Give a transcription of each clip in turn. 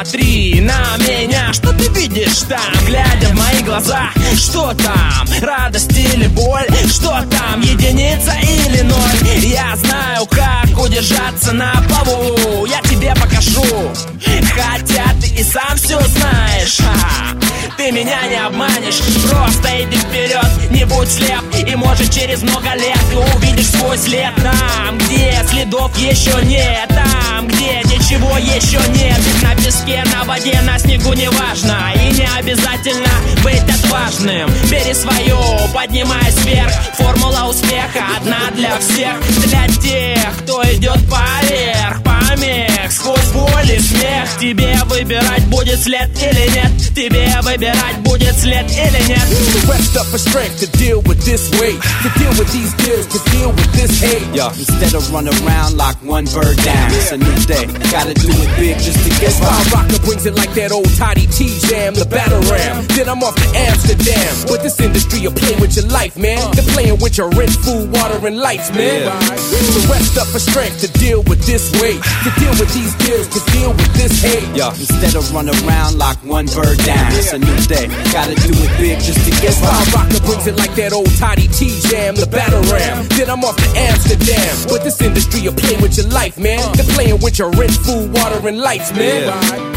Посмотри на меня, что ты видишь там, глядя в мои глаза? Что там, радость или боль? Что там, единица или ноль? Я знаю, как удержаться на плаву, я тебе покажу, хотя ты и сам все знаешь. Ты меня не обманешь, просто иди вперед, не будь слеп. И может через много лет ты увидишь свой след. Там, где следов еще нет, там, где ничего еще нет. Ведь на песке, на воде, на снегу не важно. И не обязательно быть отважным. Бери свое, поднимайся вверх. Формула успеха одна для всех. Для тех, кто идет поверх, помех, сквозь боль и смех. Тебе выбирать, будет след или нет. Тебе выбирать, будет след или нет. Rest up for strength to deal with this weight, to deal with these deals, to deal with this hate. Yo, instead of run around like one bird down, it's a new day, gotta do it big just to get by. Rocker brings it like that old Toddy T jam, the battle ram. Then I'm off to Amsterdam. But this industry will play with your life, man. They're playing with your rent, food, water, and lights, man. So rest up for strength to deal with this weight, to deal with these deals, to deal with this hate. Yo, instead of run around like one bird down, it's a new day, gotta do it big just to get by. Rocker brings it like that old Toddy T jam, the battle ram. Then I'm off to Amsterdam. But this industry will play with your life, man. They're playing with your rent, food, water, and lights, man.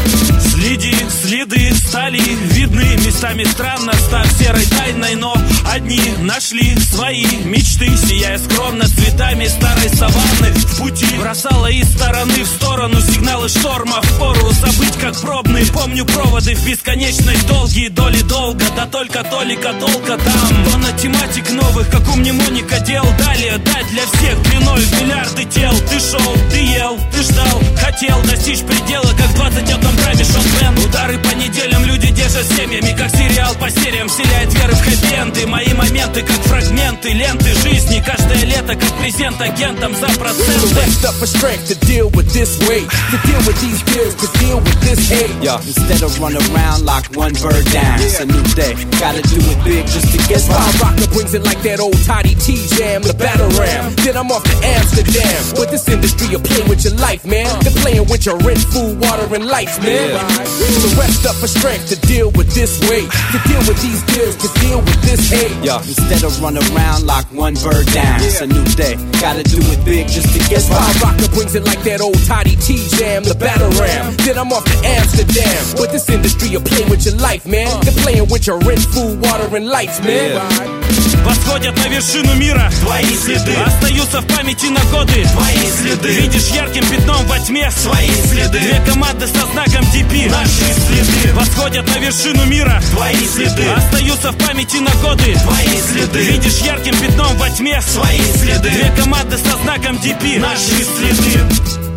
Следы стали видны, местами странно, став серой тайной, но одни нашли свои мечты, сияя скромно цветами старой саванны. В пути бросала из стороны в сторону сигналы шторма, впору забыть как пробный. Помню проводы в бесконечность, долгие доли долга, да только толика толка там. Тонна тематик новых, как у мнемоника дел. Далее дать для всех длиной в миллиарды тел. Ты шел, ты ел, ты ждал, хотел достичь предела, как в 21 грамме шел. Удары по неделям люди держат семьями, как сериал по сериям, вселяет веры в хэппи-энды. Мои моменты, как фрагменты ленты жизни, каждое лето, как презент агентам за проценты. Rest up for strength to deal with this weight, to deal with these deals, to deal with this hate. Yo, instead of run around like one bird down, it's a new day, gotta do it big just to get by. Rocker brings it like that old Toddy T jam, the battle ram. Then I'm off to Amsterdam. But this industry will play with your life, man. They're playing with your rent, food, water, and lights, man. So rest up for strength to deal with this weight, to deal with these deals, to deal with this hate. Yo, instead of run around like one bird down, it's a new day, gotta do it big just to get by. Rocker brings it like that old Toddy T jam, the battle ram. Then I'm off to Amsterdam. But this industry will play with your life, man. They're playing with your rent, food, water, and lights, man. Восходят на вершину мира твои следы, остаются в памяти на годы твои следы. Видишь ярким пятном во тьме свои следы. Две команды со знаком DP, наши следы. Восходят на вершину мира твои следы, остаются в памяти на годы твои следы. Видишь ярким пятном во тьме свои следы. Две команды со знаком DP, наши следы.